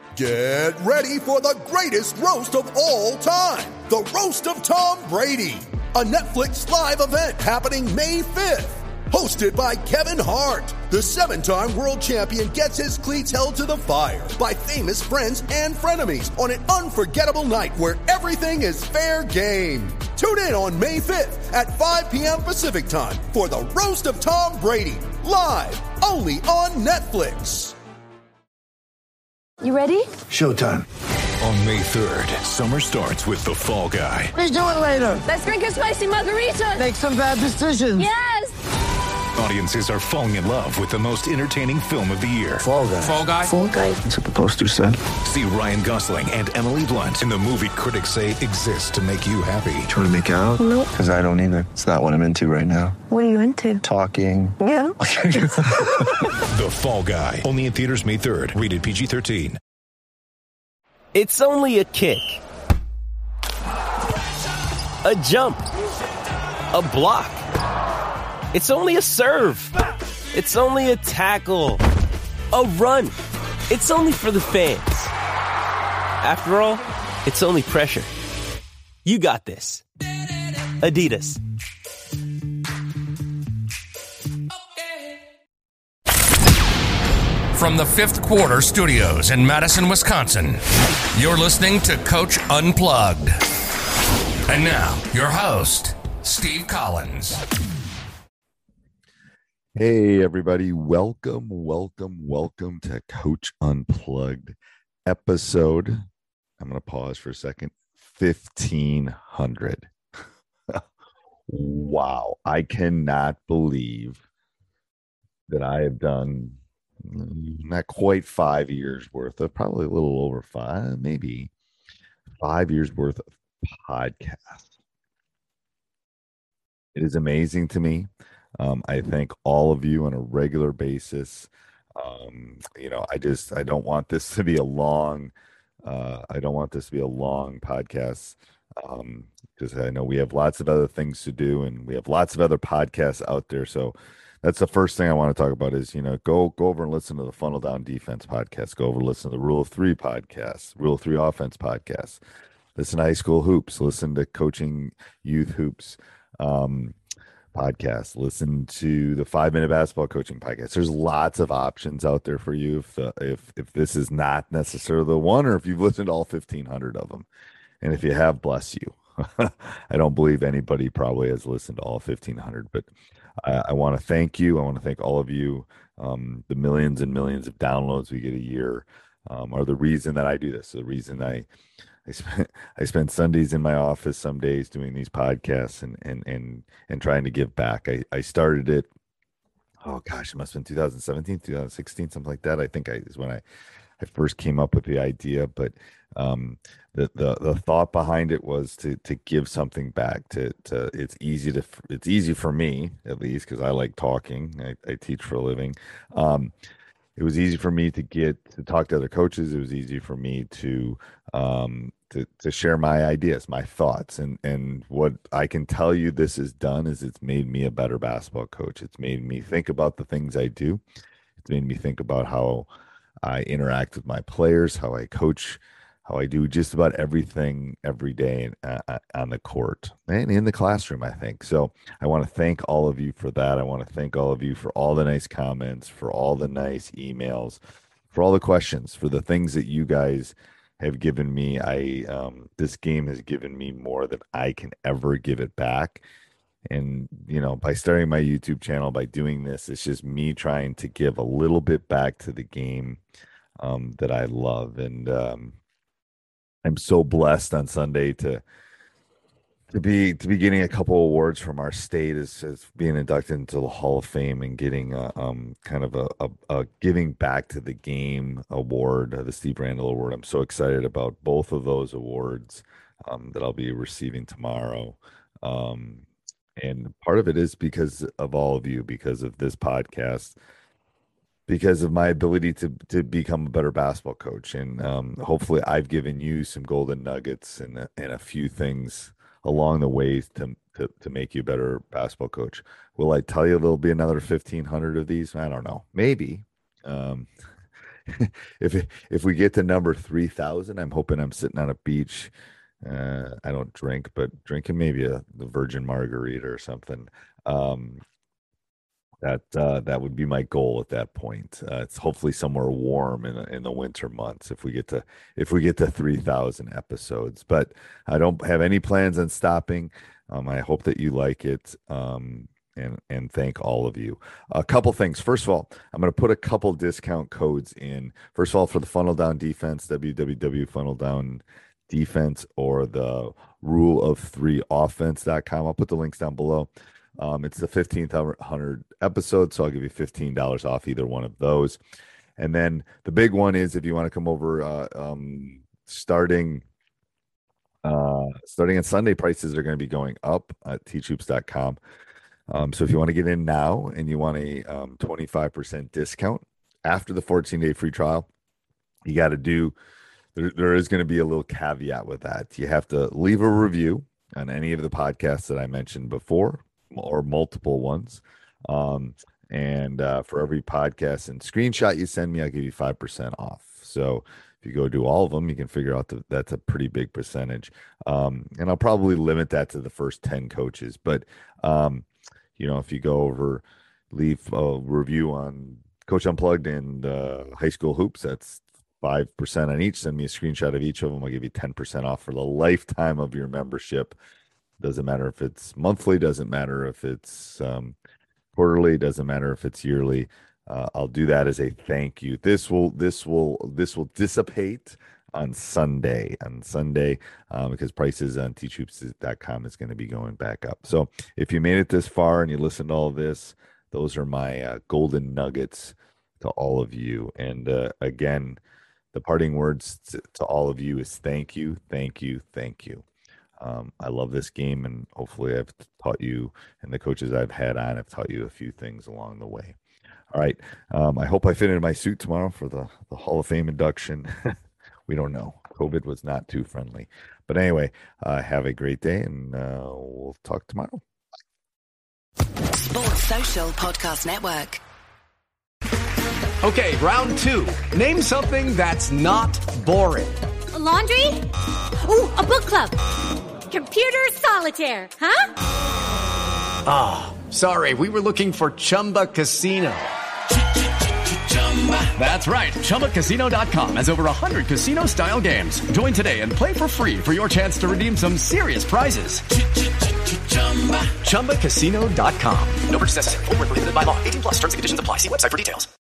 Get ready for the greatest roast of all time, the Roast of Tom Brady, a Netflix live event happening May 5th. Hosted by Kevin Hart, the 7-time world champion gets his cleats held to the fire by famous friends and frenemies on an unforgettable night where everything is fair game. Tune in on May 5th at 5 p.m. Pacific time for the Roast of Tom Brady, live only on Netflix. You ready? Showtime. On May 3rd, summer starts with The Fall Guy. Let's do it later. Let's drink a spicy margarita. Make some bad decisions. Yes! Audiences are falling in love with the most entertaining film of the year. Fall Guy. Fall Guy? Fall Guy. That's what the poster said. See Ryan Gosling and Emily Blunt in the movie critics say exists to make you happy. Trying to make it out? Nope. Because I don't either. It's not what I'm into right now. What are you into? Talking. Yeah. The Fall Guy. Only in theaters May 3rd. Rated PG-13. It's only a kick. A jump. A block. It's only a serve. It's only a tackle. A run. It's only for the fans. After all, it's only pressure. You got this. Adidas. From the Fifth Quarter Studios in Madison, Wisconsin, you're listening to Coach Unplugged. And now, your host, Steve Collins. Hey, everybody. Welcome to Coach Unplugged episode. I'm going to pause for a second. 1,500. Wow. I cannot believe that I have done not quite 5 years worth of, probably a little over 5, maybe 5 years worth of podcasts. It is amazing to me. I thank all of you on a regular basis. I don't want this to be a long, podcast because I know we have lots of other things to do and we have lots of other podcasts out there. So that's the first thing I want to talk about is, go over and listen to the Funnel Down Defense podcast. Go over and listen to the Rule of 3 podcast, Rule of 3 Offense podcast. Listen to High School Hoops. Listen to Coaching Youth Hoops podcast. Listen to the 5-Minute Basketball Coaching podcast. There's lots of options out there for you if this is not necessarily the one, or if you've listened to all 1,500 of them. And if you have, bless you. I don't believe anybody probably has listened to all 1,500, but I want to thank you. I want to thank all of you. The millions and millions of downloads we get a year are the reason that I do this. The reason I spend Sundays in my office some days doing these podcasts and trying to give back. I started it. Oh gosh, it must have been 2017, 2016, something like that. I think is when I first came up with the idea, but the thought behind it was to give something back. It's easy for me, at least, because I like talking. I teach for a living. It was easy for me to talk to other coaches. It was easy for me to share my ideas, my thoughts, and what I can tell you this has done is it's made me a better basketball coach. It's made me think about the things I do. It's made me think about how I interact with my players, how I coach, how I do just about everything every day on the court and in the classroom, I think. So I want to thank all of you for that. I want to thank all of you for all the nice comments, for all the nice emails, for all the questions, for the things that you guys have given me. This game has given me more than I can ever give it back. And, by starting my YouTube channel, by doing this, it's just me trying to give a little bit back to the game that I love. And I'm so blessed on Sunday to be getting a couple awards from our state as being inducted into the Hall of Fame and getting kind of a giving back to the game award, the Steve Randall Award. I'm so excited about both of those awards that I'll be receiving tomorrow. And part of it is because of all of you, because of this podcast, because of my ability to become a better basketball coach. And hopefully I've given you some golden nuggets and a few things along the way to make you a better basketball coach. Will I tell you there'll be another 1,500 of these? I don't know. Maybe. if we get to number 3,000, I'm hoping I'm sitting on a beach. I don't drink, but drinking maybe the Virgin Margarita or something. That would be my goal at that point. It's hopefully somewhere warm in the winter months if we get to 3,000 episodes. But I don't have any plans on stopping. I hope that you like it. And thank all of you. A couple things. First of all, I'm going to put a couple discount codes in. First of all, for the Funnel Down Defense, www.funneldown.defense, or the Rule of 3 Offense.com. I'll put the links down below. It's the 1,500 episode, so I'll give you $15 off either one of those. And then the big one is if you want to come over, starting on Sunday, prices are going to be going up at teachhoops.com. So if you want to get in now and you want a 25% discount after the 14-day free trial, you got to do, there is going to be a little caveat with that. You have to leave a review on any of the podcasts that I mentioned before, or multiple ones. And for every podcast and screenshot you send me, I'll give you 5% off. So if you go do all of them, you can figure out that that's a pretty big percentage. And I'll probably limit that to the first 10 coaches. But, if you go over, leave a review on Coach Unplugged and High School Hoops, that's 5% on each. Send me a screenshot of each of them. I'll give you 10% off for the lifetime of your membership. Doesn't matter if it's monthly, doesn't matter if it's quarterly, doesn't matter if it's yearly. I'll do that as a thank you. This will dissipate on Sunday, because prices on teachhoops.com is going to be going back up. So if you made it this far and you listened to all this, those are my golden nuggets to all of you. And again, the parting words to all of you is thank you, thank you, thank you. I love this game, and hopefully I've taught you, and the coaches I've had on have taught you a few things along the way. All right. I hope I fit into my suit tomorrow for the Hall of Fame induction. We don't know. COVID was not too friendly. But anyway, have a great day, and we'll talk tomorrow. Sports Social Podcast Network. Okay, round 2. Name something that's not boring. A laundry? Ooh, a book club. Computer solitaire, huh? Ah, sorry, we were looking for Chumba Casino. That's right, ChumbaCasino.com has over 100 casino-style games. Join today and play for free for your chance to redeem some serious prizes. ChumbaCasino.com. No purchase necessary. Void where prohibited by law. 18+. Terms and conditions apply. See website for details.